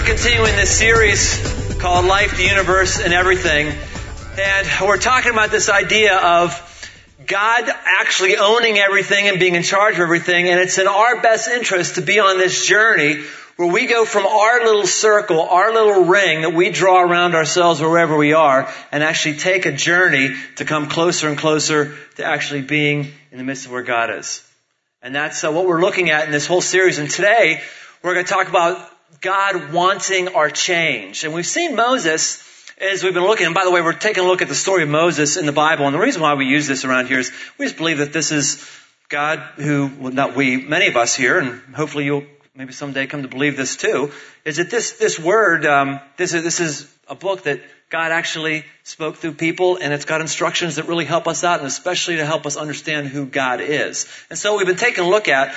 continuing this series called Life, the Universe, and Everything. And we're talking about this idea of God actually owning everything and being in charge of everything. And it's in our best interest to be on this journey where we go from our little circle, our little ring that we draw around ourselves wherever we are, and actually take a journey to come closer and closer to actually being in the midst of where God is. And that's what we're looking at in this whole series. And today, we're going to talk about God wanting our change. And we've seen Moses as we've been looking. And by the way, we're taking a look at the story of Moses in the Bible. And the reason why we use this around here is we just believe that this is God who, well, not we, many of us here, and hopefully you'll maybe someday come to believe this too, is that this word, this is a book that God actually spoke through people, and it's got instructions that really help us out, and especially to help us understand who God is. And so we've been taking a look at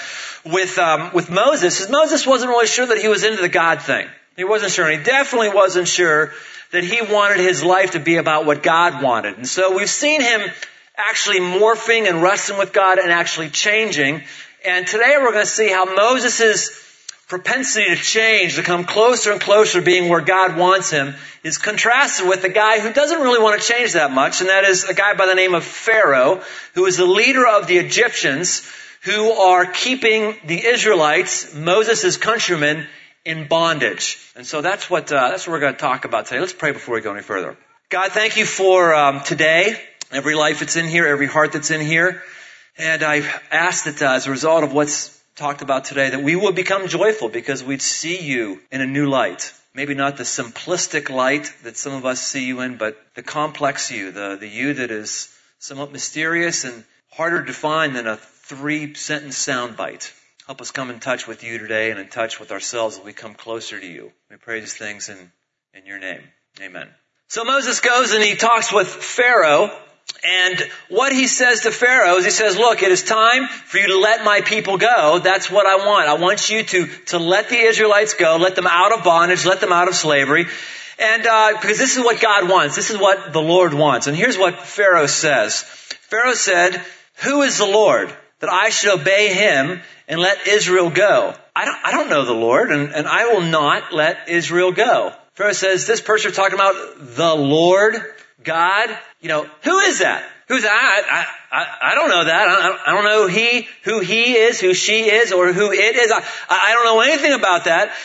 with Moses, is Moses wasn't really sure that he was into the God thing. He wasn't sure, and he definitely wasn't sure that he wanted his life to be about what God wanted. And so we've seen him actually morphing and wrestling with God and actually changing. And today we're going to see how Moses' propensity to change, to come closer and closer to being where God wants him, is contrasted with a guy who doesn't really want to change that much, and that is a guy by the name of Pharaoh, who is the leader of the Egyptians, who are keeping the Israelites, Moses' countrymen, in bondage. And so that's what we're going to talk about today. Let's pray before we go any further. God, thank you for today, every life that's in here, every heart that's in here. And I ask that as a result of what's talked about today, that we would become joyful because we'd see you in a new light. Maybe not the simplistic light that some of us see you in, but the complex you, the you that is somewhat mysterious and harder to define than a 3-sentence soundbite. Help us come in touch with you today and in touch with ourselves as we come closer to you. We pray these things in your name. Amen. So Moses goes and he talks with Pharaoh. And what he says to Pharaoh is he says, look, it is time for you to let my people go. That's what I want. I want you to let the Israelites go, let them out of bondage, let them out of slavery. And because this is what God wants. This is what the Lord wants. And here's what Pharaoh says. Pharaoh said, who is the Lord that I should obey him and let Israel go? I don't know the Lord, and I will not let Israel go. Pharaoh says, this person you're talking about, the Lord God, who is that? Who's that? I don't know that. I don't know who he is, who she is, or who it is. I don't know anything about that.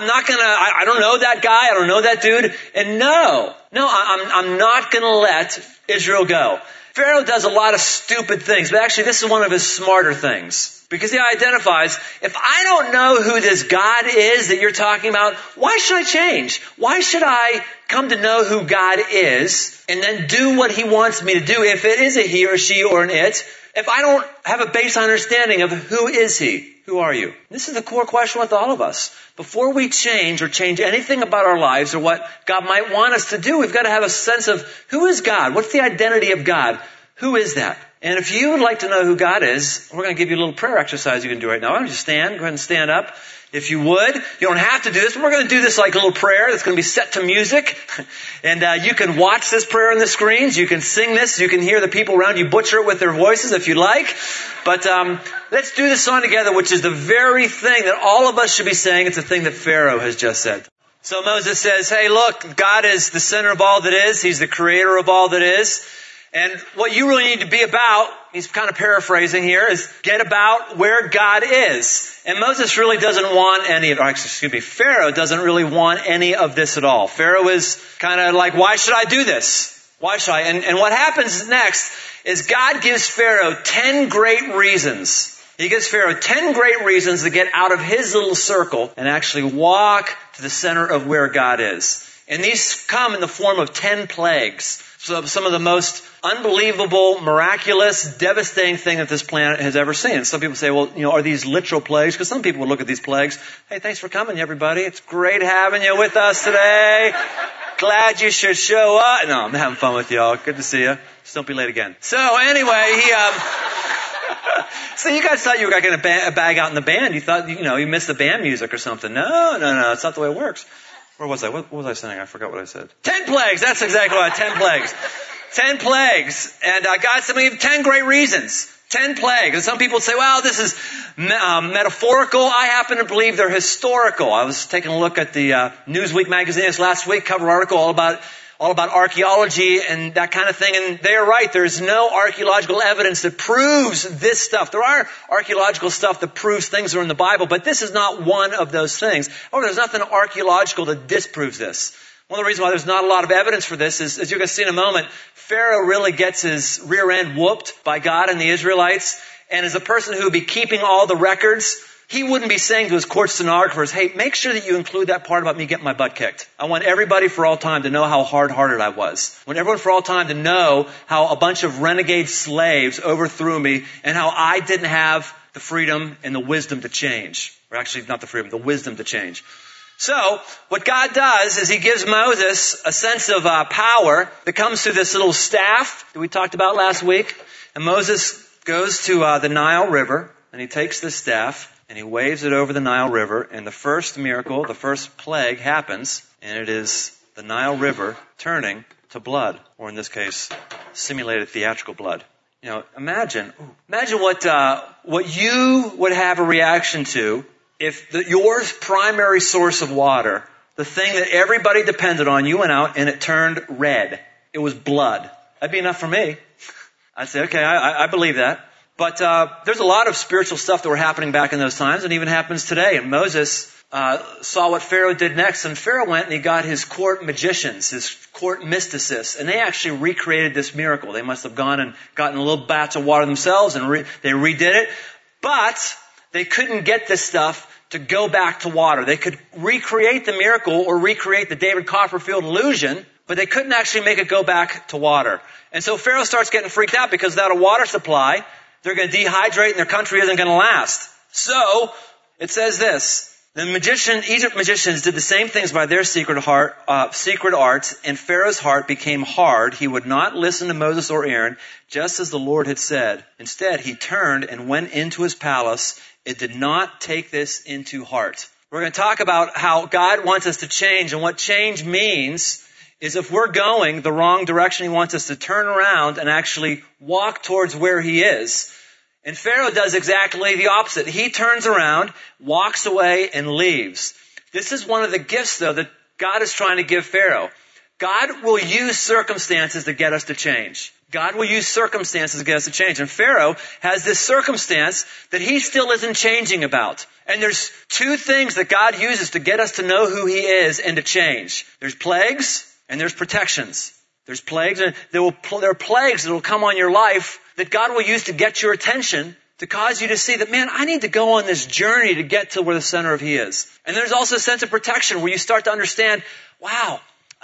I don't know that guy. I don't know that dude. And no, I'm not gonna let Israel go. Pharaoh does a lot of stupid things, but actually this is one of his smarter things. Because he identifies, if I don't know who this God is that you're talking about, why should I change? Why should I come to know who God is and then do what he wants me to do if it is a he or she or an it, if I don't have a baseline understanding of who is he? Who are you? This is the core question with all of us. Before we change or change anything about our lives or what God might want us to do, we've got to have a sense of who is God? What's the identity of God? Who is that? And if you would like to know who God is, we're going to give you a little prayer exercise you can do right now. Why don't you stand? Go ahead and stand up. If you would. You don't have to do this, but we're going to do this like a little prayer that's going to be set to music. And you can watch this prayer on the screens. You can sing this. You can hear the people around you butcher it with their voices if you'd like. But let's do this song together, which is the very thing that all of us should be saying. It's the thing that Pharaoh has just said. So Moses says, hey, look, God is the center of all that is. He's the creator of all that is. And what you really need to be about, he's kind of paraphrasing here, is get about where God is. And Moses really doesn't want Pharaoh doesn't really want any of this at all. Pharaoh is kind of like, why should I do this? Why should I? And what happens next is God gives Pharaoh 10 great reasons. He gives Pharaoh 10 great reasons to get out of his little circle and actually walk to the center of where God is. And these come in the form of 10 plagues. So some of the most unbelievable, miraculous, devastating thing that this planet has ever seen. Some people say, well, are these literal plagues? Because some people would look at these plagues. Hey, thanks for coming, everybody. It's great having you with us today. Glad you should show up. No, I'm having fun with y'all. Good to see you. Just don't be late again. So anyway, so you guys thought you were getting a bag out in the band. You thought, you missed the band music or something. No. That's not the way it works. Where was I? What was I saying? I forgot what I said. 10 plagues. That's exactly right. 10 plagues. 10 plagues. And God said, we have 10 great reasons 10 plagues. And some people say, well, this is metaphorical. I happen to believe they're historical. I was taking a look at the Newsweek magazine this last week, cover article all about archaeology and that kind of thing. And they're right. There's no archaeological evidence that proves this stuff. There are archaeological stuff that proves things that are in the Bible, but this is not one of those things. However, there's nothing archaeological that disproves this. One of the reasons why there's not a lot of evidence for this is, as you're going to see in a moment, Pharaoh really gets his rear end whooped by God and the Israelites. And as a person who would be keeping all the records, he wouldn't be saying to his court stenographers, hey, make sure that you include that part about me getting my butt kicked. I want everybody for all time to know how hard-hearted I was. I want everyone for all time to know how a bunch of renegade slaves overthrew me and how I didn't have the freedom and the wisdom to change. Or actually, not the freedom, the wisdom to change. So, what God does is He gives Moses a sense of power that comes through this little staff that we talked about last week. And Moses goes to the Nile River, and he takes this staff, and he waves it over the Nile River, and the first miracle, the first plague happens, and it is the Nile River turning to blood, or in this case, simulated theatrical blood. You know, imagine what you would have a reaction to if your primary source of water, the thing that everybody depended on, you went out and it turned red. It was blood. That'd be enough for me. I'd say, okay, I believe that. But there's a lot of spiritual stuff that were happening back in those times and even happens today. And Moses saw what Pharaoh did next. And Pharaoh went and he got his court magicians, his court mysticists, and they actually recreated this miracle. They must have gone and gotten a little batch of water themselves and they redid it. But they couldn't get this stuff to go back to water. They could recreate the miracle or recreate the David Copperfield illusion, but they couldn't actually make it go back to water. And so Pharaoh starts getting freaked out because without a water supply, they're going to dehydrate and their country isn't going to last. So, it says this. The Egypt magicians did the same things by their secret arts, and Pharaoh's heart became hard. He would not listen to Moses or Aaron, just as the Lord had said. Instead, he turned and went into his palace. It did not take this into heart. We're going to talk about how God wants us to change, and what change means is if we're going the wrong direction, He wants us to turn around and actually walk towards where He is. And Pharaoh does exactly the opposite. He turns around, walks away, and leaves. This is one of the gifts, though, that God is trying to give Pharaoh. God will use circumstances to get us to change. God will use circumstances to get us to change. And Pharaoh has this circumstance that he still isn't changing about. And there's two things that God uses to get us to know who He is and to change. There's plagues and there's protections. There's plagues, and there are plagues that will come on your life that God will use to get your attention, to cause you to see that, man, I need to go on this journey to get to where the center of He is. And there's also a sense of protection where you start to understand, wow,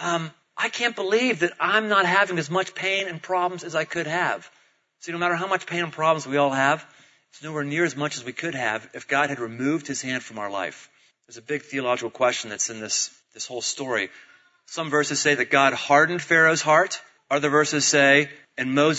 I can't believe that I'm not having as much pain and problems as I could have. See, no matter how much pain and problems we all have, it's nowhere near as much as we could have if God had removed His hand from our life. There's a big theological question that's in this whole story. Some verses say that God hardened Pharaoh's heart. Other verses say, and other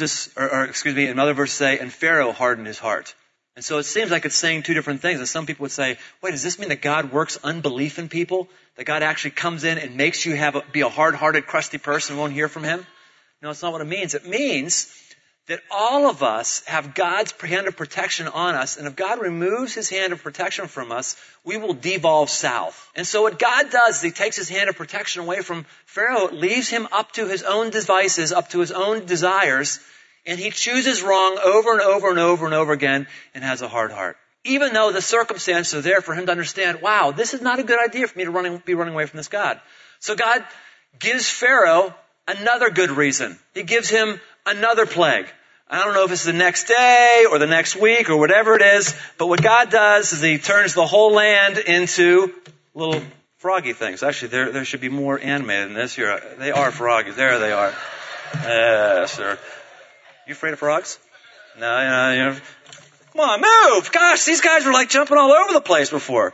verses say, and Pharaoh hardened his heart. And so it seems like it's saying two different things. And some people would say, wait, does this mean that God works unbelief in people? That God actually comes in and makes you be a hard-hearted, crusty person who won't hear from Him? No, it's not what it means. It means that all of us have God's hand of protection on us, and if God removes His hand of protection from us, we will devolve south. And so what God does is He takes His hand of protection away from Pharaoh, leaves him up to his own devices, up to his own desires, and he chooses wrong over and over and over and over again and has a hard heart. Even though the circumstances are there for him to understand, wow, this is not a good idea for me to be running away from this God. So God gives Pharaoh another good reason. He gives him another plague. I don't know if it's the next day or the next week or whatever it is, but what God does is He turns the whole land into little froggy things. Actually, there should be more animated than this here. They are froggies. There they are. Sir. You afraid of frogs? No. Come on, move! Gosh, these guys were like jumping all over the place before.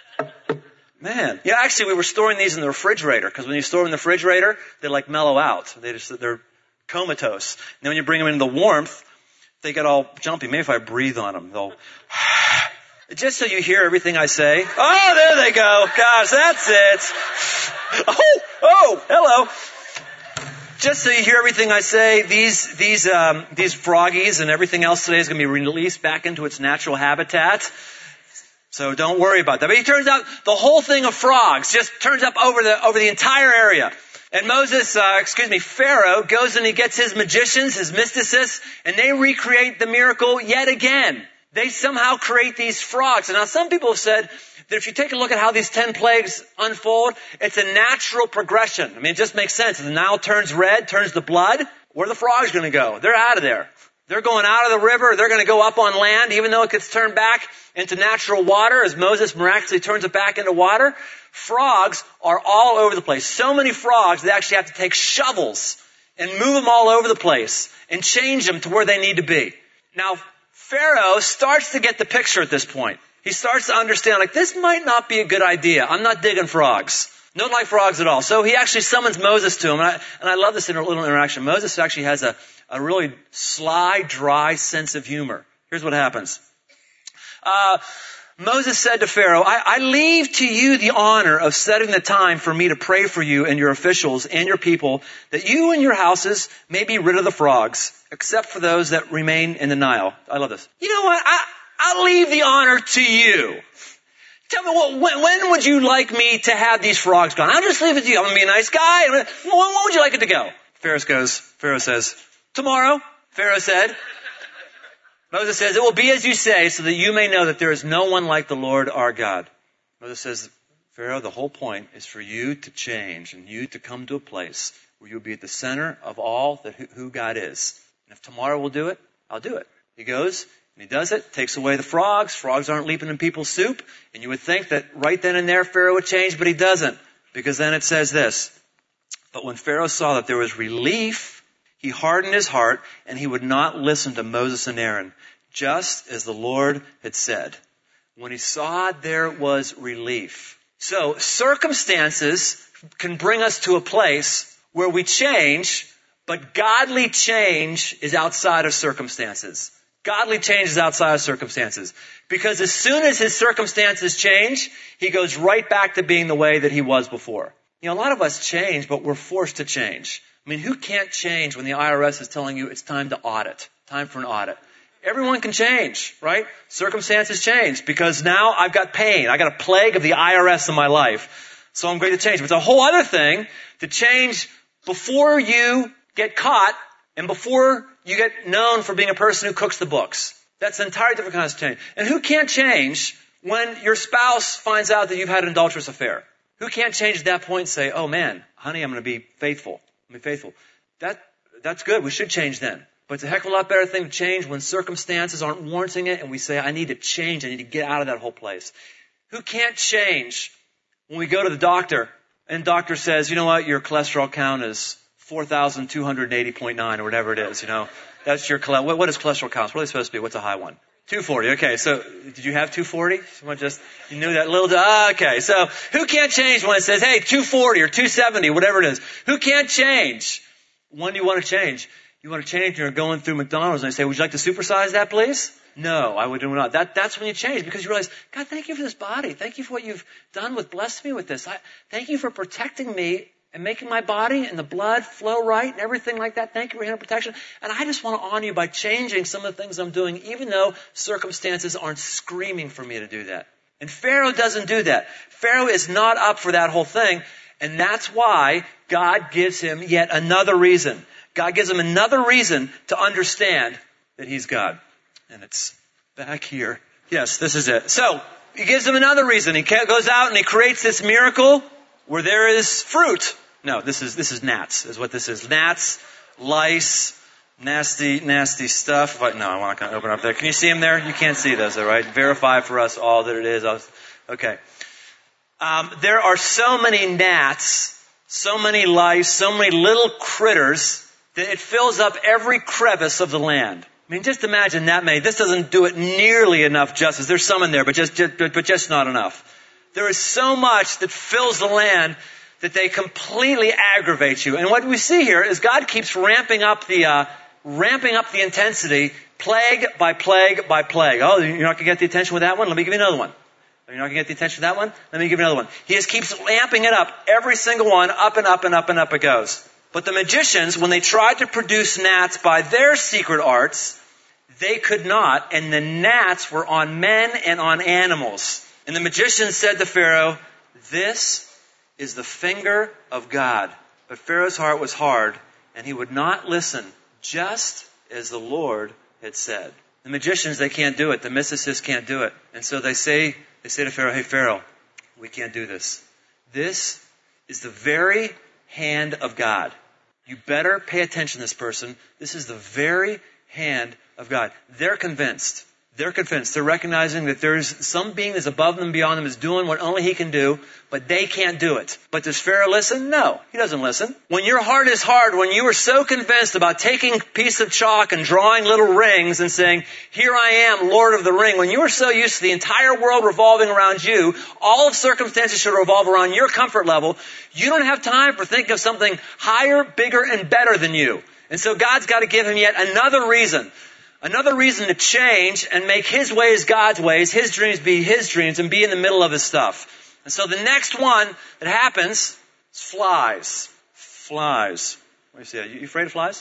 Man. Yeah, actually, we were storing these in the refrigerator, because when you store them in the refrigerator, they like mellow out. They're comatose. And then when you bring them into the warmth, they get all jumpy. Maybe if I breathe on them, they'll... Just so you hear everything I say. Oh, there they go. Gosh, that's it. Oh, hello. just so you hear everything I say, these froggies and everything else today is going to be released back into its natural habitat. So don't worry about that. But it turns out the whole thing of frogs just turns up over the entire area. And Pharaoh goes and he gets his magicians, his mysticists, and they recreate the miracle yet again. They somehow create these frogs. And now some people have said that if you take a look at how these 10 plagues unfold, it's a natural progression. I mean, it just makes sense. The Nile turns red, turns to blood. Where are the frogs going to go? They're out of there. They're going out of the river. They're going to go up on land, even though it gets turned back into natural water as Moses miraculously turns it back into water. Frogs are all over the place. So many frogs, they actually have to take shovels and move them all over the place and change them to where they need to be. Now, Pharaoh starts to get the picture at this point. He starts to understand, like, this might not be a good idea. I'm not digging frogs. Don't like frogs at all. So he actually summons Moses to him. And I love this little interaction. Moses actually has a really sly, dry sense of humor. Here's what happens. Moses said to Pharaoh, I leave to you the honor of setting the time for me to pray for you and your officials and your people, that you and your houses may be rid of the frogs, except for those that remain in the Nile. I love this. You know what? I'll leave the honor to you. Tell me, when would you like me to have these frogs gone? I'll just leave it to you. I'm going to be a nice guy. When would you like it to go? Pharaoh says, tomorrow. Pharaoh said. Moses says, it will be as you say, so that you may know that there is no one like the Lord our God. Moses says, Pharaoh, the whole point is for you to change and you to come to a place where you'll be at the center of all that who God is. And if tomorrow will do it, I'll do it. He goes and he does it, takes away the frogs. Frogs aren't leaping in people's soup. And you would think that right then and there Pharaoh would change, but he doesn't. Because then it says this, but when Pharaoh saw that there was relief, he hardened his heart, and he would not listen to Moses and Aaron, just as the Lord had said. When he saw there was relief. So circumstances can bring us to a place where we change, but godly change is outside of circumstances. Godly change is outside of circumstances. Because as soon as his circumstances change, he goes right back to being the way that he was before. You know, a lot of us change, but we're forced to change. I mean, who can't change when the IRS is telling you it's time to audit, time for an audit? Everyone can change, right? Circumstances change because now I've got pain. I got a plague of the IRS in my life. So I'm going to change. But it's a whole other thing to change before you get caught and before you get known for being a person who cooks the books. That's an entirely different kind of change. And who can't change when your spouse finds out that you've had an adulterous affair? Who can't change at that point and say, oh man, honey, I'm going to be faithful. That's good. We should change then. But it's a heck of a lot better thing to change when circumstances aren't warranting it and we say, I need to change. I need to get out of that whole place. Who can't change when we go to the doctor and the doctor says, you know what, your cholesterol count is 4,280.9 or whatever it is, you know. That's your cholesterol. What is cholesterol count? What are they supposed to be? What's a high one? 240. Okay, so did you have 240? Someone you knew that little, okay. So who can't change when it says, hey, 240 or 270, whatever it is? Who can't change? When do you want to change? You want to change, you're going through McDonald's and they say, would you like to supersize that, please? No, I would not. That's when you change because you realize, God, thank you for this body. Thank you for what you've done blessed me with this. Thank you for protecting me and making my body and the blood flow right and everything like that. Thank you for your hand of protection. And I just want to honor you by changing some of the things I'm doing, even though circumstances aren't screaming for me to do that. And Pharaoh doesn't do that. Pharaoh is not up for that whole thing. And that's why God gives him yet another reason. God gives him another reason to understand that he's God. And it's back here. Yes, this is it. So he gives him another reason. He goes out and he creates this miracle where there is fruit. No, this is gnats, is what this is. Gnats, lice, nasty stuff. I want to open up there. Can you see them there? You can't see those, all right? Verify for us all that it is. Okay. There are so many gnats, so many lice, so many little critters that it fills up every crevice of the land. I mean, just imagine that many. This doesn't do it nearly enough justice. There's some in there, but just not enough. There is so much that fills the land that they completely aggravate you. And what we see here is God keeps ramping up the intensity, plague by plague by plague. Oh, you're not going to get the attention with that one? Let me give you another one. You're not going to get the attention with that one? Let me give you another one. He just keeps amping it up. Every single one, up and up and up and up it goes. But the magicians, when they tried to produce gnats by their secret arts, they could not, and the gnats were on men and on animals. And the magicians said to Pharaoh, "This is the finger of God." But Pharaoh's heart was hard, and he would not listen, just as the Lord had said. The magicians, they can't do it. The mysticists can't do it. And so they say to Pharaoh, "Hey, Pharaoh, we can't do this. This is the very hand of God. You better pay attention to this person. This is the very hand of God." They're convinced. They're convinced. They're recognizing that there's some being that's above them, beyond them, is doing what only he can do, but they can't do it. But does Pharaoh listen? No, he doesn't listen. When your heart is hard, when you are so convinced about taking a piece of chalk and drawing little rings and saying, "Here I am, Lord of the Ring," when you are so used to the entire world revolving around you, all of circumstances should revolve around your comfort level, you don't have time for thinking of something higher, bigger, and better than you. And so God's got to give him yet another reason to change and make his ways God's ways, his dreams be his dreams, and be in the middle of his stuff. And so the next one that happens is flies. Flies. What do you say? You afraid of flies?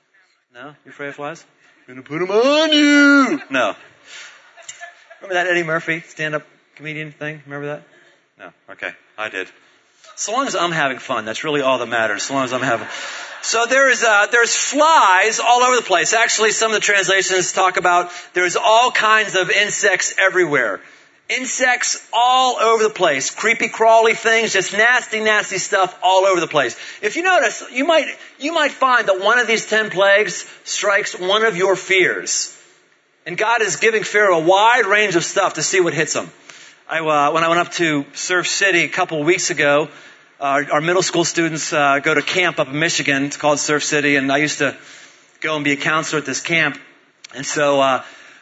No? You afraid of flies? I'm going to put them on you! No. Remember that Eddie Murphy stand-up comedian thing? Remember that? No. Okay. I did. So long as I'm having fun, that's really all that matters. So long as I'm having... So there's flies all over the place. Actually, some of the translations talk about there's all kinds of insects everywhere. Insects all over the place. Creepy, crawly things, just nasty, nasty stuff all over the place. If you notice, you might find that one of these 10 plagues strikes one of your fears. And God is giving Pharaoh a wide range of stuff to see what hits him. When I went up to Surf City a couple of weeks ago, our middle school students go to camp up in Michigan. It's called Surf City, and I used to go and be a counselor at this camp. And so I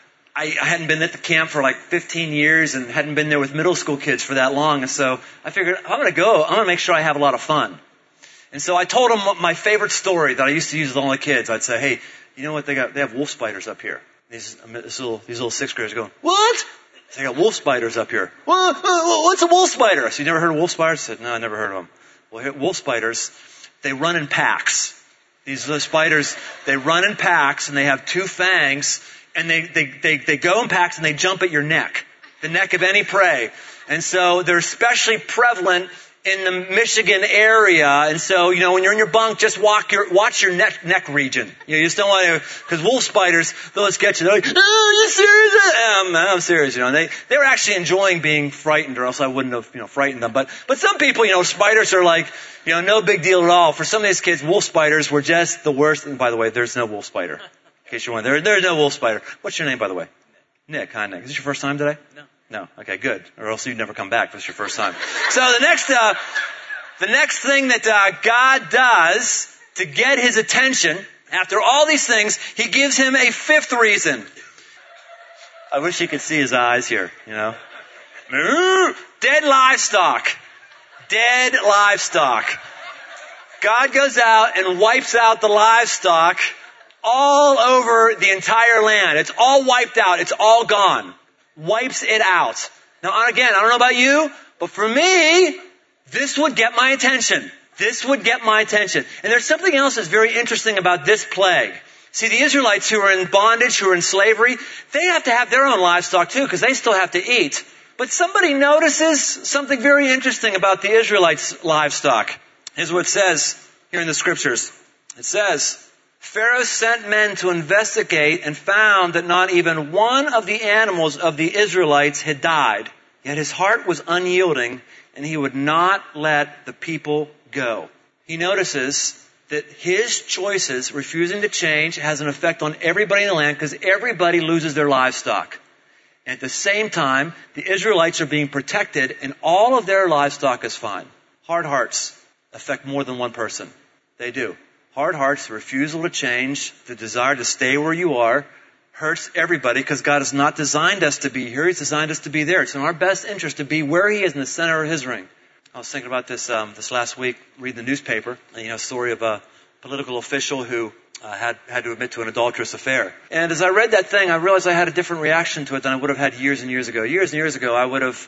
hadn't been at the camp for like 15 years and hadn't been there with middle school kids for that long. And so I figured, I'm going to make sure I have a lot of fun. And so I told them my favorite story that I used to use with all the kids. I'd say, "Hey, you know what? They have wolf spiders up here." These little sixth graders go, "What?" They got wolf spiders up here. What's a wolf spider? I said, "You never heard of wolf spiders?" I said, "No, I never heard of them." Well, wolf spiders, they run in packs. These little spiders, they run in packs and they have 2 fangs, and they go in packs and they jump at your neck, the neck of any prey. And so they're especially prevalent in the Michigan area. And so, when you're in your bunk, just watch your neck region. You just don't want to, because wolf spiders, they'll just get you. They're like, "Oh, are you serious?" I'm serious, They were actually enjoying being frightened, or else I wouldn't have, frightened them. But some people, spiders are like, no big deal at all. For some of these kids, wolf spiders were just the worst. And by the way, there's no wolf spider. In case you're wondering, there's no wolf spider. What's your name, by the way? Nick. Hi, Nick. Is this your first time today? No. Okay, good. Or else you'd never come back if it's your first time. So the next thing that God does to get his attention, after all these things, he gives him a 5th reason. I wish you could see his eyes here, Dead livestock. Dead livestock. God goes out and wipes out the livestock all over the entire land. It's all wiped out. It's all gone. Wipes it out. Now, again, I don't know about you, but for me, this would get my attention. This would get my attention. And there's something else that's very interesting about this plague. See, the Israelites who are in bondage, who are in slavery, they have to have their own livestock too, because they still have to eat. But somebody notices something very interesting about the Israelites' livestock. Here's what it says here in the scriptures. It says, "Pharaoh sent men to investigate and found that not even one of the animals of the Israelites had died. Yet his heart was unyielding, and he would not let the people go." He notices that his choices, refusing to change, has an effect on everybody in the land, because everybody loses their livestock. And at the same time, the Israelites are being protected, and all of their livestock is fine. Hard hearts affect more than one person. They do. Hard hearts, the refusal to change, the desire to stay where you are, hurts everybody, because God has not designed us to be here. He's designed us to be there. It's in our best interest to be where he is, in the center of his ring. I was thinking about this last week, reading the newspaper, a story of a political official who had to admit to an adulterous affair. And as I read that thing, I realized I had a different reaction to it than I would have had years and years ago. Years and years ago, I would have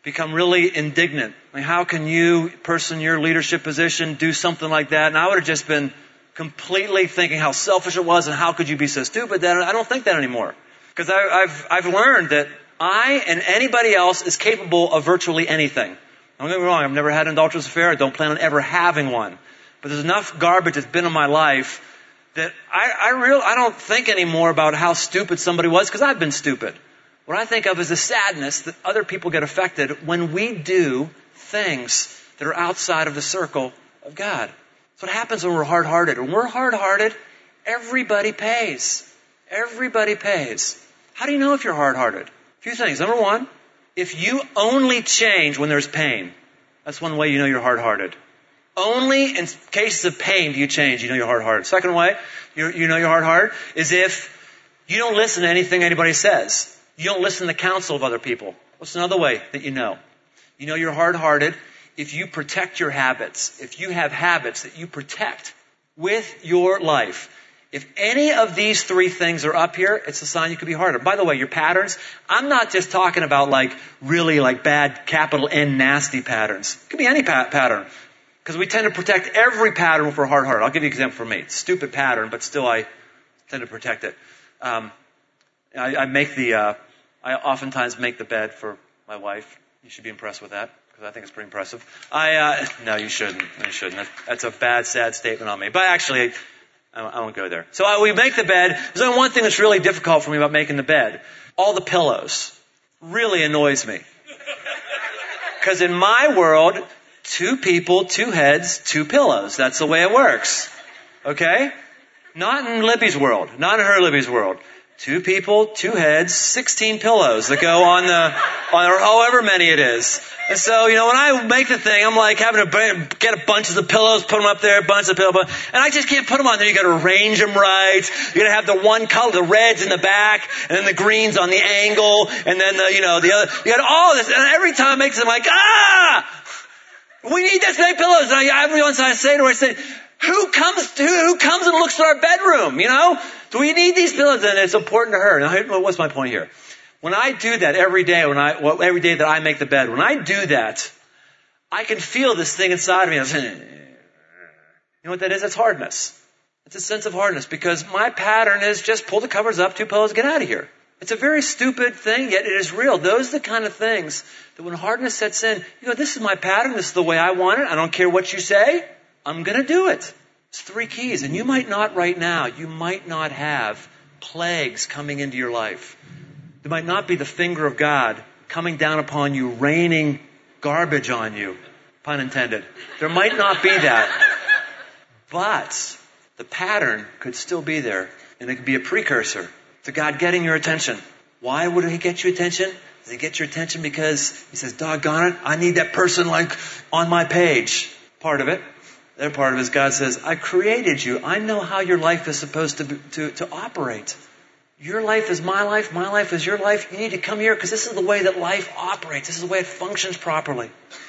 become really indignant. I mean, how can you, person in your leadership position, do something like that? And I would have just been completely thinking how selfish it was and how could you be so stupid. That I don't think that anymore. Because I've learned that I and anybody else is capable of virtually anything. Don't get me wrong, I've never had an adulterous affair. I don't plan on ever having one. But there's enough garbage that's been in my life that I don't think anymore about how stupid somebody was, because I've been stupid. What I think of is the sadness that other people get affected when we do things that are outside of the circle of God. That's what happens when we're hard-hearted. When we're hard-hearted, everybody pays. Everybody pays. How do you know if you're hard-hearted? A few things. Number one, if you only change when there's pain, that's one way you know you're hard-hearted. Only in cases of pain do you change. You know you're hard-hearted. Second way you know you're hard-hearted is if you don't listen to anything anybody says. You don't listen to the counsel of other people. What's another way that you know? You know you're hard-hearted if you protect your habits. If you have habits that you protect with your life. If any of these three things are up here, it's a sign you could be harder. By the way, your patterns, I'm not just talking about really bad capital N nasty patterns. It could be any pattern. Because we tend to protect every pattern if we're hard-hearted. I'll give you an example for me. It's a stupid pattern, but still I tend to protect it. I oftentimes make the bed for my wife. You should be impressed with that, because I think it's pretty impressive. No, you shouldn't. You shouldn't. That's a bad, sad statement on me. But actually, I won't go there. So we make the bed. There's only one thing that's really difficult for me about making the bed. All the pillows. Really annoys me. Because in my world, 2 people, 2 heads, 2 pillows. That's the way it works. Okay? Not in Libby's world. Not in her Libby's world. 2 people, 2 heads, 16 pillows that go on however many it is. And so, when I make the thing, I'm like having to get a bunch of pillows, put them up there, a bunch of pillows, and I just can't put them on there. You gotta arrange them right. You gotta have the one color, the reds in the back, and then the greens on the angle, and then the other. You got all this, and every time I make it, I'm like, we need this many pillows. And every once I say to her, I say, who comes and looks at our bedroom, Do we need these pillows? And it's important to her. Now, what's my point here? When I do that every day, every day that I make the bed, when I do that, I can feel this thing inside of me. You know what that is? That's hardness. It's a sense of hardness, because my pattern is just pull the covers up, 2 pillows, get out of here. It's a very stupid thing, yet it is real. Those are the kind of things that when hardness sets in, this is my pattern, this is the way I want it, I don't care what you say, I'm going to do it. It's 3 keys, and you might not right now, you might not have plagues coming into your life. There might not be the finger of God coming down upon you, raining garbage on you, pun intended. There might not be that. But the pattern could still be there, and it could be a precursor to God getting your attention. Why would He get your attention? Does He get your attention because He says, doggone it, I need that person on my page? Part of it. The other part of it is God says, I created you. I know how your life is supposed to operate. Your life is my life is your life. You need to come here because this is the way that life operates. This is the way it functions properly.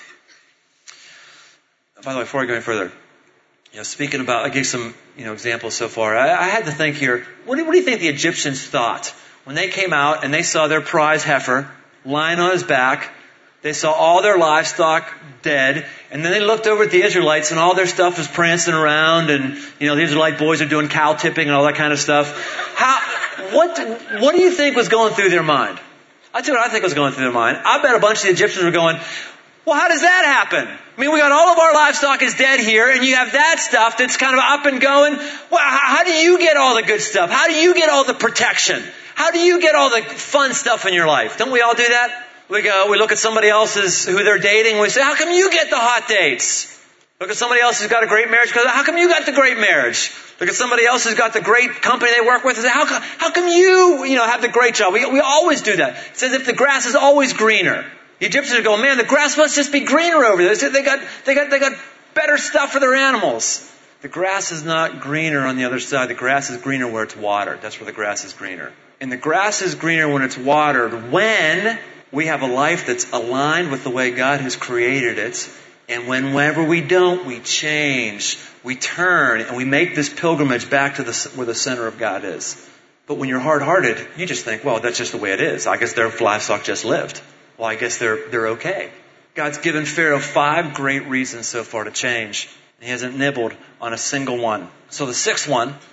By the way, before I go any further, speaking about, I gave some, examples so far. I had to think here, what do you think the Egyptians thought when they came out and they saw their prize heifer lying on his back? They saw all their livestock dead, and then they looked over at the Israelites and all their stuff was prancing around, and, the Israelite boys are doing cow tipping and all that kind of stuff. What do you think was going through their mind? I'll tell you what I think was going through their mind. I bet a bunch of the Egyptians were going, well, how does that happen? I mean, we got all of our livestock is dead here, and you have that stuff that's kind of up and going. Well, how do you get all the good stuff? How do you get all the protection? How do you get all the fun stuff in your life? Don't we all do that? We look at somebody else's, who they're dating, and we say, how come you get the hot dates? Look at somebody else who's got a great marriage, because how come you got the great marriage? Look at somebody else who's got the great company they work with, and say, how come you have the great job? We always do that. It's as if the grass is always greener. The Egyptians are going, man, the grass must just be greener over there. They got better stuff for their animals. The grass is not greener on the other side. The grass is greener where it's watered. That's where the grass is greener. And the grass is greener when it's watered, when we have a life that's aligned with the way God has created it. And whenever we don't, we change, we turn, and we make this pilgrimage back to where the center of God is. But when you're hard-hearted, you just think, well, that's just the way it is. I guess their livestock just lived. Well, I guess they're okay. God's given Pharaoh 5 great reasons so far to change. He hasn't nibbled on a single one. So the sixth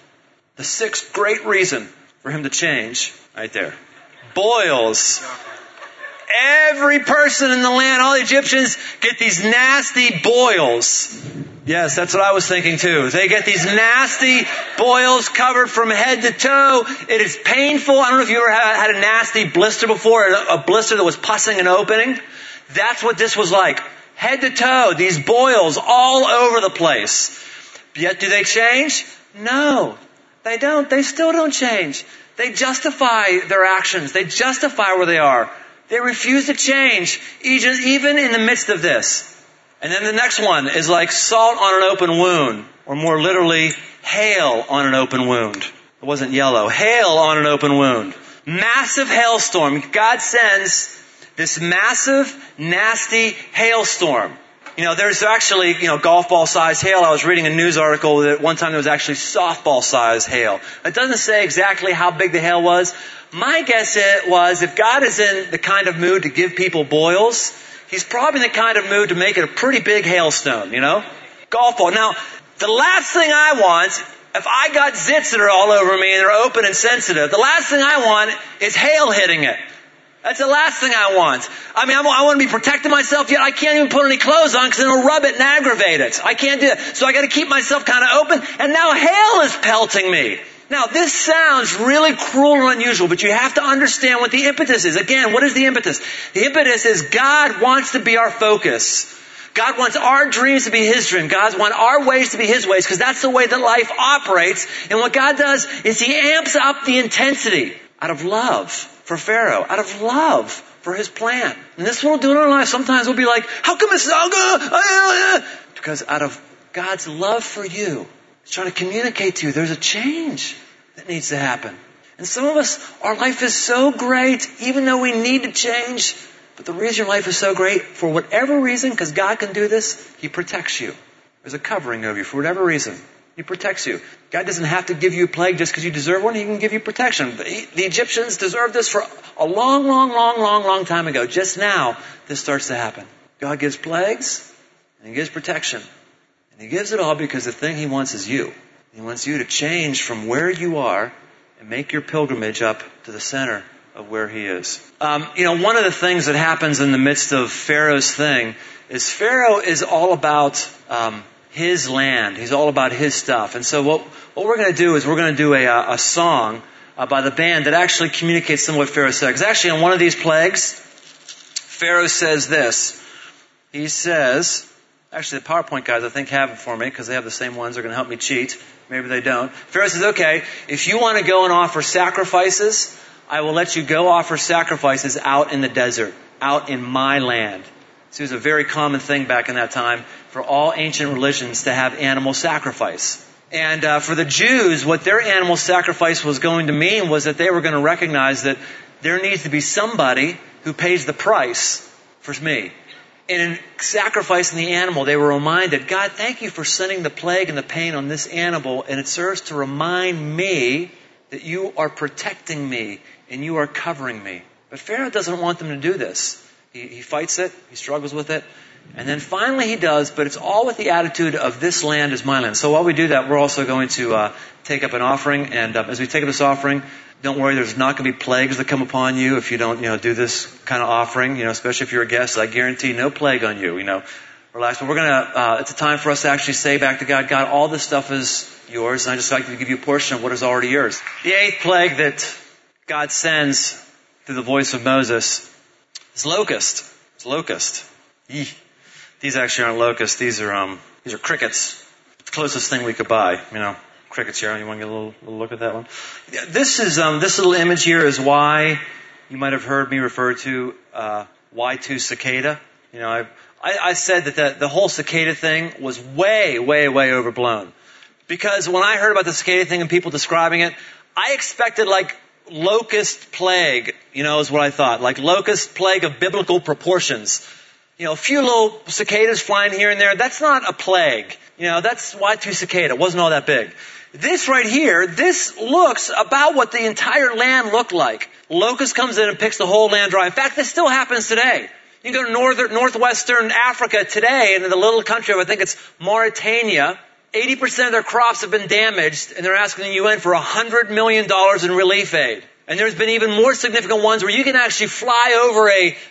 great reason for him to change, right there. Boils. Every person in the land, all the Egyptians, get these nasty boils. Yes, that's what I was thinking too. They get these nasty boils covered from head to toe. It is painful. I don't know if you ever had a nasty blister before, a blister that was pussing and opening. That's what this was like. Head to toe, these boils all over the place. Yet do they change? No, they don't. They still don't change. They justify their actions. They justify where they are. They refuse to change, even in the midst of this. And then the next one is like salt on an open wound, or more literally, hail on an open wound. It wasn't yellow. Hail on an open wound. Massive hailstorm. God sends this massive, nasty hailstorm. There's actually, golf ball size hail. I was reading a news article that one time there was actually softball size hail. It doesn't say exactly how big the hail was. My guess was if God is in the kind of mood to give people boils, He's probably in the kind of mood to make it a pretty big hailstone, Golf ball. Now, the last thing I want, if I got zits that are all over me and they're open and sensitive, the last thing I want is hail hitting it. That's the last thing I want. I want to be protecting myself, yet I can't even put any clothes on because it'll rub it and aggravate it. I can't do it. So I got to keep myself kind of open, and now hail is pelting me. Now, this sounds really cruel and unusual, but you have to understand what the impetus is. Again, what is the impetus? The impetus is God wants to be our focus. God wants our dreams to be His dream. God wants our ways to be His ways, because that's the way that life operates. And what God does is He amps up the intensity out of love for Pharaoh, out of love for his plan. And this is what we'll do in our lives. Sometimes we'll be like, how come it's all good? Because out of God's love for you, He's trying to communicate to you, there's a change that needs to happen. And some of us, our life is so great, even though we need to change. But the reason your life is so great, for whatever reason, because God can do this, He protects you. There's a covering over you for whatever reason. He protects you. God doesn't have to give you a plague just because you deserve one. He can give you protection. The Egyptians deserved this for a long time ago. Just now, this starts to happen. God gives plagues, and He gives protection. And He gives it all because the thing He wants is you. He wants you to change from where you are and make your pilgrimage up to the center of where He is. One of the things that happens in the midst of Pharaoh's thing is Pharaoh is all about his land. He's all about his stuff. And so what we're going to do is we're going to do a song by the band that actually communicates some of what Pharaoh said. Because actually on one of these plagues, Pharaoh says this. He says, actually the PowerPoint guys I think have it for me because they have the same ones. They're going to help me cheat. Maybe they don't. Pharaoh says, okay, if you want to go and offer sacrifices, I will let you go offer sacrifices out in the desert, out in my land. So it was a very common thing back in that time for all ancient religions to have animal sacrifice. And for the Jews, what their animal sacrifice was going to mean was that they were going to recognize that there needs to be somebody who pays the price for me. And in sacrificing the animal, they were reminded, God, thank you for sending the plague and the pain on this animal, and it serves to remind me that you are protecting me and you are covering me. But Pharaoh doesn't want them to do this. He fights it. He struggles with it. And then finally he does, but it's all with the attitude of this land is my land. So while we do that, we're also going to take up an offering. And as we take up this offering, don't worry, there's not going to be plagues that come upon you if you don't, do this kind of offering, especially if you're a guest. I guarantee no plague on you, Relax. But we're going to, it's a time for us to actually say back to God, God, all this stuff is yours. And I just like to give you a portion of what is already yours. The 8th plague that God sends through the voice of Moses is locust. It's locust. Eeh. These actually aren't locusts. These are crickets. The closest thing we could buy. Crickets here. You want to get a little look at that one? This is this little image here is why you might have heard me refer to Y2 cicada. I said that the whole cicada thing was way overblown. Because when I heard about the cicada thing and people describing it, I expected like locust plague, is what I thought. Like locust plague of biblical proportions. A few little cicadas flying here and there. That's not a plague. That's Y2 cicada. It wasn't all that big. This right here, this looks about what the entire land looked like. locust comes in and picks the whole land dry. In fact, this still happens today. You can go to northwestern Africa today, and in the little country of, I think it's Mauritania, 80% of their crops have been damaged, and they're asking the UN for $100 million in relief aid. And there's been even more significant ones where you can actually fly over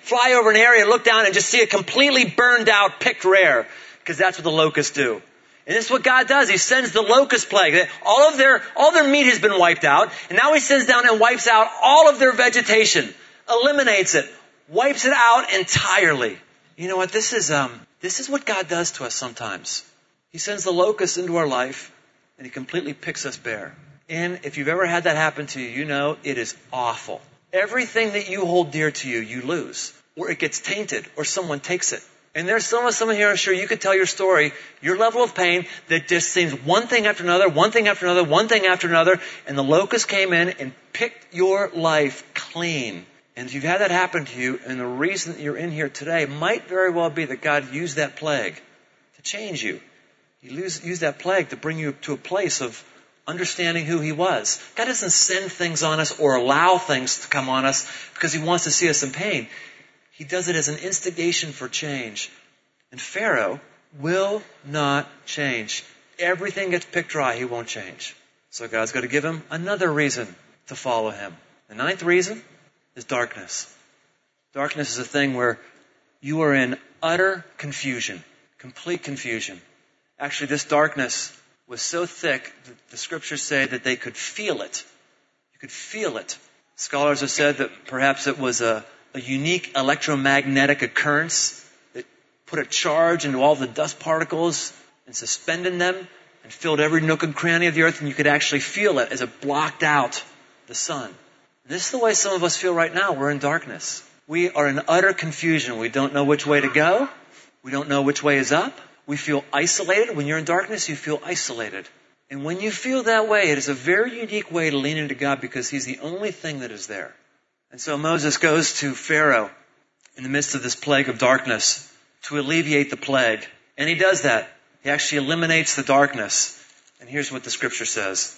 an area, look down and just see it completely burned out, picked rare. Because that's what the locusts do. And this is what God does. He sends the locust plague. All their meat has been wiped out. And now He sends down and wipes out all of their vegetation. Eliminates it. Wipes it out entirely. You know what? This is what God does to us sometimes. He sends the locusts into our life and He completely picks us bare. And if you've ever had that happen to you, you know it is awful. Everything that you hold dear to you, you lose. Or it gets tainted, or someone takes it. And there's someone here, I'm sure you could tell your story, your level of pain, that just seems one thing after another, one thing after another, one thing after another, and the locust came in and picked your life clean. And if you've had that happen to you, and the reason that you're in here today might very well be that God used that plague to change you. He used that plague to bring you to a place of understanding who He was. God doesn't send things on us or allow things to come on us because He wants to see us in pain. He does it as an instigation for change. And Pharaoh will not change. Everything gets picked dry. He won't change. So God's got to give him another reason to follow Him. The 9th reason is darkness. Darkness is a thing where you are in utter confusion, complete confusion. Actually, this darkness was so thick that the Scriptures say that they could feel it. You could feel it. Scholars have said that perhaps it was a unique electromagnetic occurrence that put a charge into all the dust particles and suspended them and filled every nook and cranny of the earth, and you could actually feel it as it blocked out the sun. This is the way some of us feel right now. We're in darkness. We are in utter confusion. We don't know which way to go. We don't know which way is up. We feel isolated. When you're in darkness, you feel isolated. And when you feel that way, it is a very unique way to lean into God because He's the only thing that is there. And so Moses goes to Pharaoh in the midst of this plague of darkness to alleviate the plague. And he does that. He actually eliminates the darkness. And here's what the Scripture says.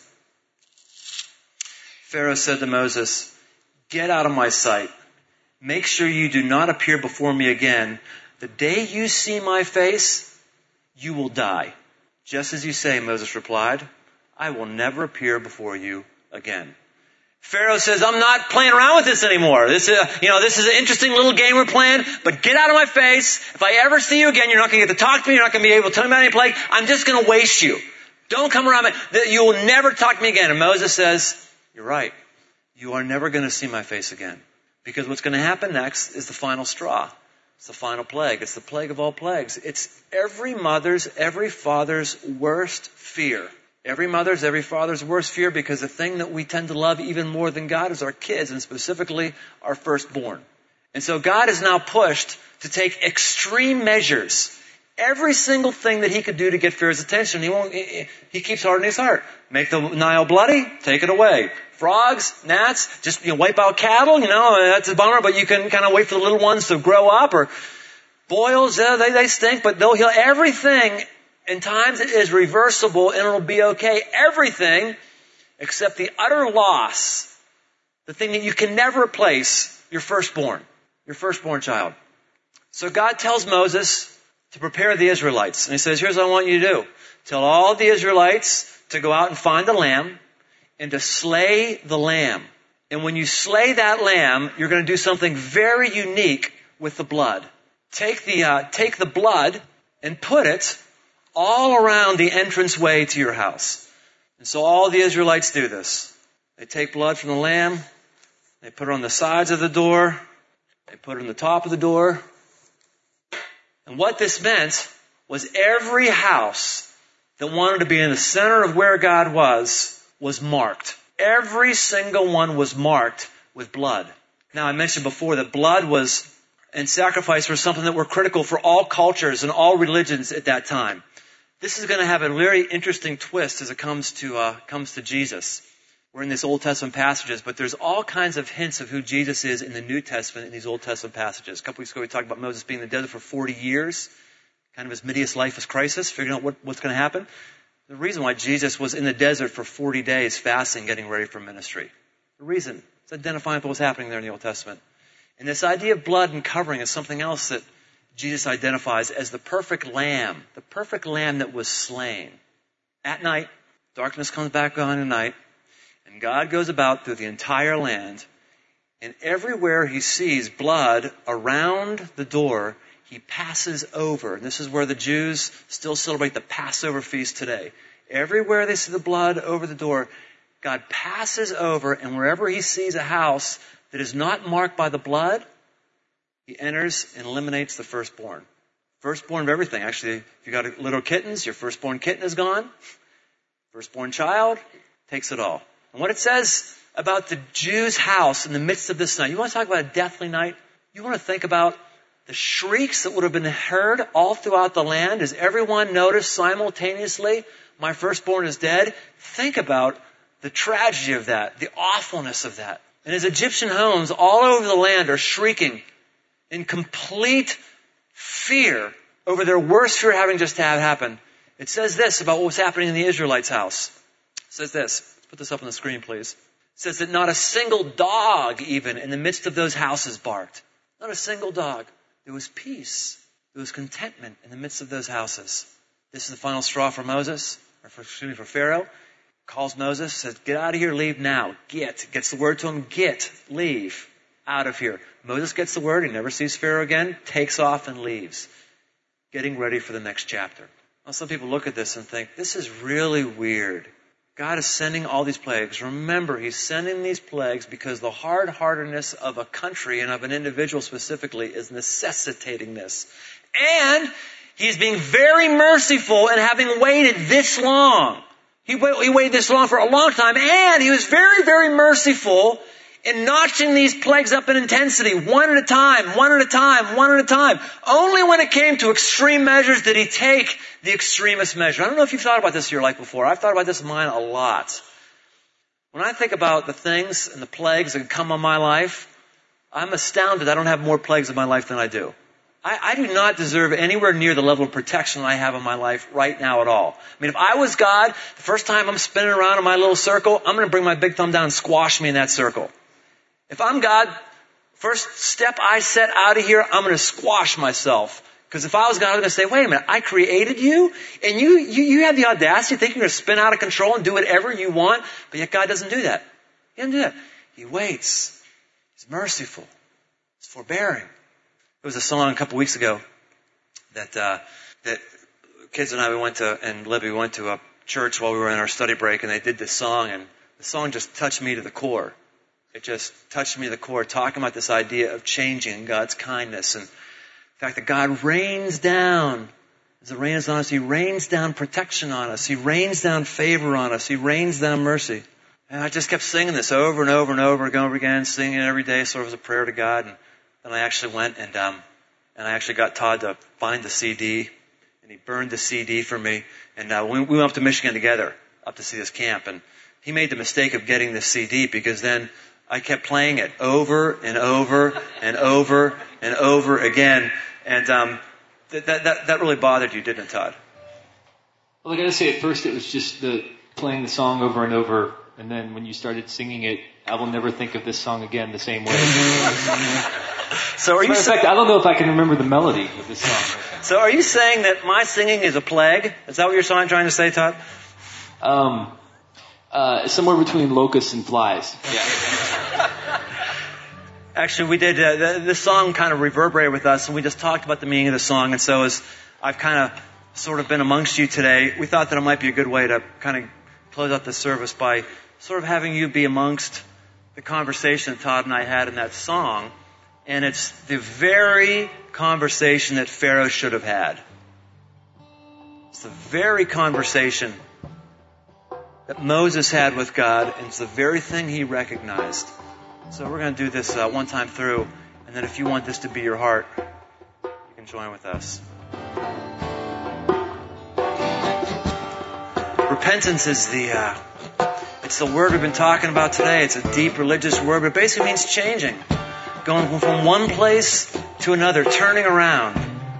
Pharaoh said to Moses, "Get out of my sight. Make sure you do not appear before me again. The day you see my face, you will die." "Just as you say," Moses replied. "I will never appear before you again." Pharaoh says, "I'm not playing around with this anymore. This is an interesting little game we're playing, but get out of my face. If I ever see you again, you're not going to get to talk to me. You're not going to be able to tell me about any plague. I'm just going to waste you. Don't come around me. You will never talk to me again." And Moses says, "You're right. You are never going to see my face again. Because what's going to happen next is the final straw. It's the final plague. It's the plague of all plagues. It's every mother's, every father's worst fear. Every mother's, every father's worst fear, because the thing that we tend to love even more than God is our kids, and specifically our firstborn. And so God is now pushed to take extreme measures. Every single thing that He could do to get Pharaoh's attention, He keeps hardening his heart. Make the Nile bloody, take it away. Frogs, gnats, just wipe out cattle, that's a bummer, but you can kind of wait for the little ones to grow up. Or boils, they stink, but they'll heal everything. In times it is reversible and it'll be okay. Everything except the utter loss, the thing that you can never replace, your firstborn child. So God tells Moses to prepare the Israelites. And He says, here's what I want you to do. Tell all the Israelites to go out and find a lamb and to slay the lamb. And when you slay that lamb, you're going to do something very unique with the blood. Take the blood and put it all around the entranceway to your house. And so all the Israelites do this. They take blood from the lamb, they put it on the sides of the door, they put it on the top of the door. And what this meant was every house that wanted to be in the center of where God was marked. Every single one was marked with blood. Now I mentioned before that blood and sacrifice were something that were critical for all cultures and all religions at that time. This is going to have a very interesting twist as it comes to Jesus. We're in these Old Testament passages, but there's all kinds of hints of who Jesus is in the New Testament in these Old Testament passages. A couple weeks ago we talked about Moses being in the desert for 40 years, kind of his Midian's life as crisis, figuring out what's going to happen. The reason why Jesus was in the desert for 40 days fasting, getting ready for ministry. The reason. It's identifying with what's happening there in the Old Testament. And this idea of blood and covering is something else that Jesus identifies as the perfect lamb that was slain. At night, darkness comes back on at night, and God goes about through the entire land, and everywhere he sees blood around the door, he passes over. And this is where the Jews still celebrate the Passover feast today. Everywhere they see the blood over the door, God passes over, and wherever he sees a house that is not marked by the blood, he enters and eliminates the firstborn. Firstborn of everything. Actually, if you got little kittens, your firstborn kitten is gone. Firstborn child takes it all. And what it says about the Jews' house in the midst of this night, you want to talk about a deathly night? You want to think about the shrieks that would have been heard all throughout the land as everyone noticed simultaneously, my firstborn is dead. Think about the tragedy of that, the awfulness of that. And as Egyptian homes all over the land are shrieking in complete fear over their worst fear having just happened, it says this about what was happening in the Israelites' house. It says this. Let's put this up on the screen, please. It says that not a single dog even in the midst of those houses barked. Not a single dog. There was peace. There was contentment in the midst of those houses. This is the final straw for Moses, for Pharaoh. Calls Moses, says, get out of here, leave now. Gets the word to him, leave out of here. Moses gets the word, he never sees Pharaoh again, takes off and leaves. Getting ready for the next chapter. Now, some people look at this and think, this is really weird. God is sending all these plagues. Remember, he's sending these plagues because the hard-heartedness of a country and of an individual specifically is necessitating this. And he's being very merciful in having waited this long. He waited this long for a long time, and he was very, very merciful in notching these plagues up in intensity, one at a time. Only when it came to extreme measures did he take the extremist measure. I don't know if you've thought about this in your life before. I've thought about this in mine a lot. When I think about the things and the plagues that come on my life, I'm astounded I don't have more plagues in my life than I do. I do not deserve anywhere near the level of protection I have in my life right now at all. I mean, if I was God, the first time I'm spinning around in my little circle, I'm going to bring my big thumb down and squash me in that circle. If I'm God, first step I set out of here, I'm going to squash myself. Because if I was God, I'm going to say, wait a minute, I created you, and you have the audacity to think you're going to spin out of control and do whatever you want, but yet God doesn't do that. He doesn't do that. He waits. He's merciful. He's forbearing. There was a song a couple weeks ago that kids and I, and Libby went to a church while we were in our study break, and they did this song, and the song just touched me to the core. It just touched me to the core, talking about this idea of changing and God's kindness, and the fact that God rains down. As it rains on us, he rains down protection on us. He rains down favor on us. He rains down mercy. And I just kept singing this over and over and over again, singing it every day, sort of as a prayer to God. And then I actually went and I actually got Todd to find the CD, and he burned the CD for me. And we went up to Michigan together, up to see this camp. And he made the mistake of getting the CD because then I kept playing it over and over and over and over again. And that really bothered you, didn't it, Todd? Well, I got to say, at first it was just playing the song over and over. And then when you started singing it, I will never think of this song again the same way. So are you? In fact, I don't know if I can remember the melody of this song. So are you saying that my singing is a plague? Is that what you're trying to say, Todd? Somewhere between locusts and flies. Yeah. Actually, we did. This song kind of reverberated with us, and we just talked about the meaning of the song. And so, as I've kind of sort of been amongst you today, we thought that it might be a good way to kind of close out the service by sort of having you be amongst the conversation Todd and I had in that song. And it's the very conversation that Pharaoh should have had. It's the very conversation that Moses had with God, and it's the very thing he recognized. So we're going to do this one time through, and then if you want this to be your heart, you can join with us. Repentance is it's the word we've been talking about today. It's a deep religious word, but it basically means changing. Going from one place to another, turning around.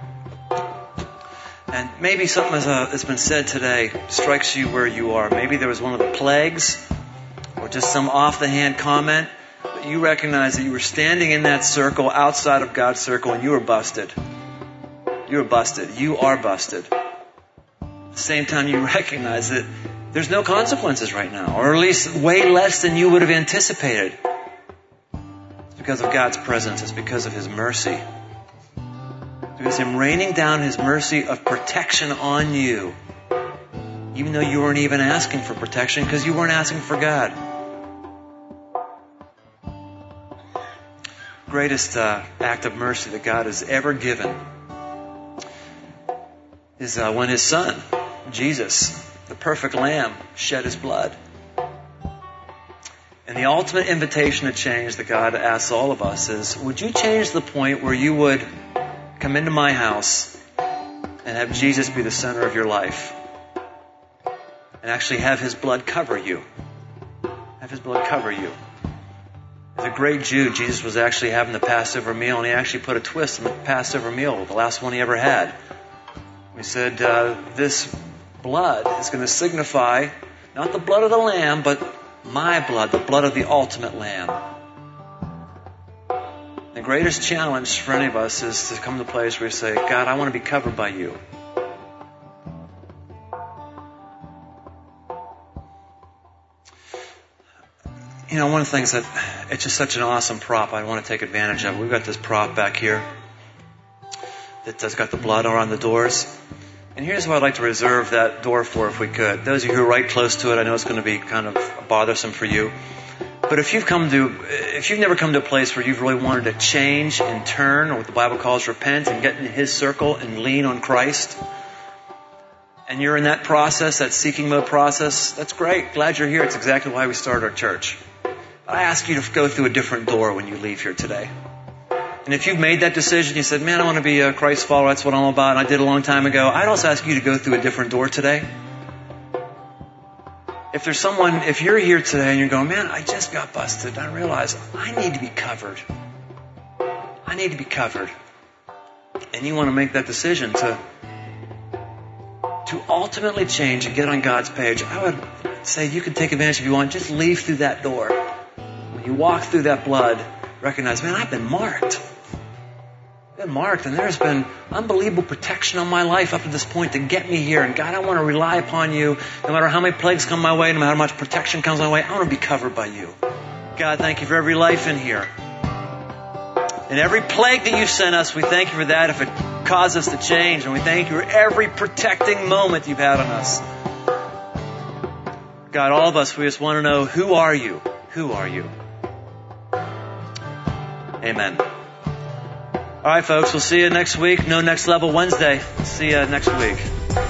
And maybe something that's been said today strikes you where you are. Maybe there was one of the plagues, or just some off-the-hand comment, but you recognize that you were standing in that circle outside of God's circle and you were busted. You were busted. You are busted. At the same time, you recognize that there's no consequences right now, or at least way less than you would have anticipated. It's because of God's presence. It's because of His mercy. It's because Him raining down His mercy of protection on you, even though you weren't even asking for protection because you weren't asking for God. Greatest act of mercy that God has ever given is when His Son, Jesus, the perfect Lamb, shed His blood. And the ultimate invitation to change that God asks all of us is, would you change the point where you would come into my house and have Jesus be the center of your life and actually have His blood cover you? Have His blood cover you. As a great Jew, Jesus was actually having the Passover meal, and He actually put a twist in the Passover meal, the last one He ever had. He said, this blood is going to signify not the blood of the Lamb, but my blood, the blood of the ultimate Lamb. The greatest challenge for any of us is to come to a place where we say, God, I want to be covered by you. You know, one of the things that, it's just such an awesome prop, I want to take advantage of. We've got this prop back here that's got the blood around the doors. And here's what I'd like to reserve that door for if we could. Those of you who are right close to it, I know it's going to be kind of bothersome for you. But if you've never come to a place where you've really wanted to change and turn, or what the Bible calls repent, and get in His circle and lean on Christ, and you're in that process, that seeking mode process, that's great. Glad you're here. It's exactly why we started our church. I ask you to go through a different door when you leave here today. And if you've made that decision, you said, man, I want to be a Christ follower, that's what I'm all about, and I did a long time ago, I'd also ask you to go through a different door today. If you're here today and you're going, man, I just got busted, I realize I need to be covered. I need to be covered. And you want to make that decision to ultimately change and get on God's page, I would say you can take advantage if you want. Just leave through that door. When you walk through that blood, recognize, man, I've been marked. I've been marked, and there's been unbelievable protection on my life up to this point to get me here. And God, I want to rely upon you. No matter how many plagues come my way, no matter how much protection comes my way, I want to be covered by you. God, thank you for every life in here. And every plague that you sent us, we thank you for that if it caused us to change. And we thank you for every protecting moment you've had on us. God, all of us, we just want to know, who are you? Who are you? Amen. All right, folks, we'll see you next week. No Next Level Wednesday. See you next week.